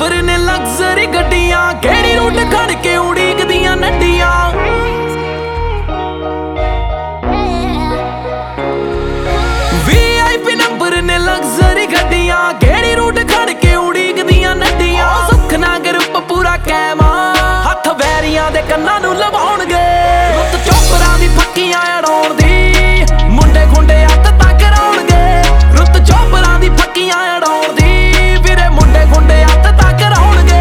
Number ਨੇ luxury ਗੱਡੀਆਂ, ਕਿਹੜੀ ਰੂਟ ਖੜ ਕੇ ਉਡੀਕਦੀਆਂ ਨੱਡੀਆਂ। VIP ਨੰਬਰ ਨੇ ਲਗਜ਼ਰੀ ਗੱਡੀਆਂ, ਕਿਹੜੀ ਰੂਟ ਖੜ ਕੇ ਉਡੀਕਦੀਆਂ ਨੱਡੀਆਂ। ਸੁੱਖ ਨਾ ਗਰੁੱਪ ਪੂਰਾ ਕੈਮਾ, ਹੱਥ ਵੈਰੀਆਂ ਦੇ ਕੰਨਾਂ ਨੂੰ ਲਵਾਉਣਗੇ। ਰੁੱਤ ਚੋਪਰਾਂ ਦੀ ਫੱਕੀਆਂ ਅੜਾਉਣ ਦੀ, ਮੁੰਡੇ ਖੁੰਡੇ ਹੱਥ ਤੱਕ ਕਰਾਉਣਗੇ। ਰੁੱਤ ਚੋਪਰਾਂ ਦੀ ਫੱਕੀਆਂ ਅੜਾਉਣ ਦੀ, ਵੀਰੇ ਮੁੰਡੇ ਖੁੰਡੇ ਹੱਥ ਤੱਕ ਕਰਾਉਣਗੇ।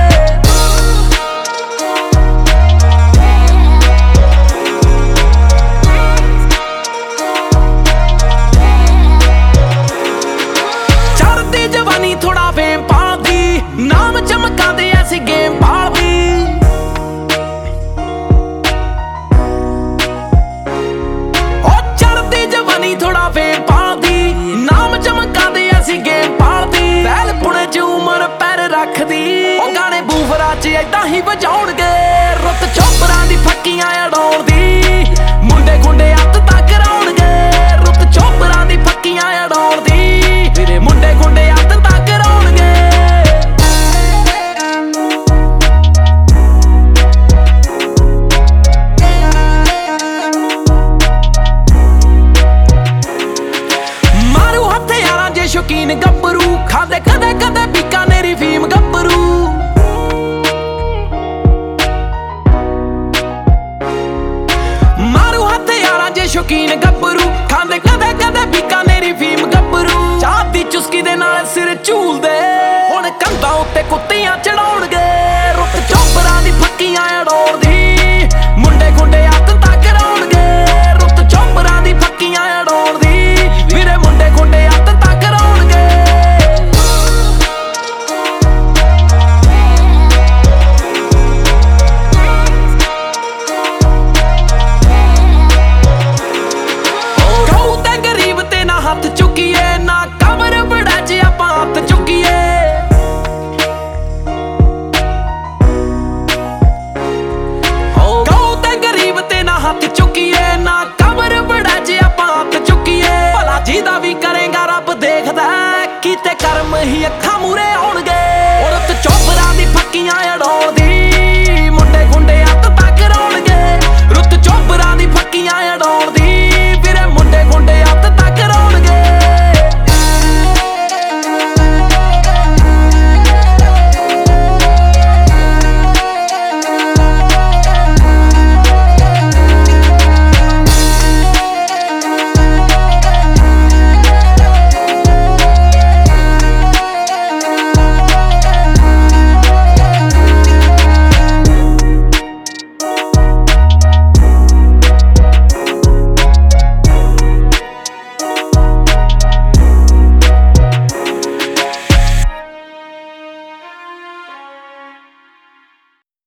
ਚੜ੍ਹਦੀ ਜਵਾਨੀ ਥੋੜਾ ਫੇਮ ਪਾਲਦੀ, ਨਾਮ ਚਮਕਾਉਂਦੇ ਐਸੀ ਗੇਮ ਪਾਲਦੀ। ਥੋੜਾ ਫੇਮ ਪਾਲਦੀ, ਨਾਮ ਚਮਕਾਉਂਦੇ ਐਸੀ ਗੇਮ ਪਾਲਦੀ। ਪਹਿਲ ਪੁਣੇ ਚ ਉਮਰ ਪੈਰ ਰੱਖਦੀ, ਉਹ ਗਾਣੇ ਬੂਫਰਾਂ ਚ ਏਦਾਂ ਹੀ ਵਜਾਉਣਗੇ। ਰੁੱਤ ਚੋਪਰਾਂ ਦੀ ਫੱਕੀਆਂ ਅੜਾਉਣ ਦੀ, ਮੁੰਡੇ ਖੁੰਡੇ ਹੱਥ ਤੱਕ ਕਰਾਉਣਗੇ। ਰੁੱਤ ਚੋਪਰਾਂ ਦੀ ਫੱਕੀਆਂ ਅੜਾਉਣ ਦੀ, ਵੀਰੇ ਮੁੰਡੇ ਖੁੰਡੇ ਹੱਥ ਤੱਕ ਕਰਾਉਣਗੇ। ਸ਼ੌਕੀਨ ਗੱਭਰੂ ਖਾਂਦੇ ਕਦੇ ਕਦੇ ਬੀਕਾਨੇਰੀ ਫੀਮ ਗੱਭਰੂ। ਮਾਰੂ ਹਥਿਆਰਾਂ ਜੇ ਸ਼ੌਕੀਨ ਗੱਭਰੂ ਖਾਂਦੇ ਕਦੇ ਕਦੇ ਬੀਕਾਨੇਰੀ ਫੀਮ ਗੱਭਰੂ। ਚਾਹ ਦੀ ਚੁਸਕੀ ਦੇ ਨਾਲ ਸਿਰ ਝੂਲਦੇ, ਹੁਣ ਕੰਧਾਂ ਉੱਤੇ ਕੁੱਤੀਆਂ ਚੜਾਉਣਗੇ। ਰੁੱਤ ਚੋਪਰਾਂ ਦੀ ਫੱਕੀਆਂ ਅੜਾਉਣ ਦੀ, ਮੁੰਡੇ ਖੁੰਡੇ ਹੱਥ ਤੱਕ ਕਰਾਉਣਗੇ। ਰੁੱਤ ਚੋਪਰਾਂ ਦੀ ਫੱਕੀਆਂ ਅੜਾਉਣ ਦੀ, ਵੀਰੇ ਮੁੰਡੇ ਖੁੰਡੇ ਹੱਥ ਤੱਕ ਹੱਥ ਚੁੱਕੀਏ ਨਾ ਕਮਰ ਬੜਾ ਜੇ ਆਪਾਂ ਹੱਥ ਚੁੱਕੀਏ। ਕਹੋ ਤੇ ਗਰੀਬ ਤੇ ਨਾ ਹੱਥ ਚੁੱਕੀਏ, ਨਾ ਕਮਰ ਬੜਾ ਜੇ ਆਪਾਂ ਹੱਥ ਚੁੱਕੀਏ। ਭਲਾ ਜਿਹਦਾ ਵੀ ਕਰੇਗਾ ਰੱਬ ਦੇਖਦਾ, ਕੀਤੇ ਕਰਮ ਹੀ ਅੱਖਾਂ ਮੂਰੇ ਆਉਣਗੇ।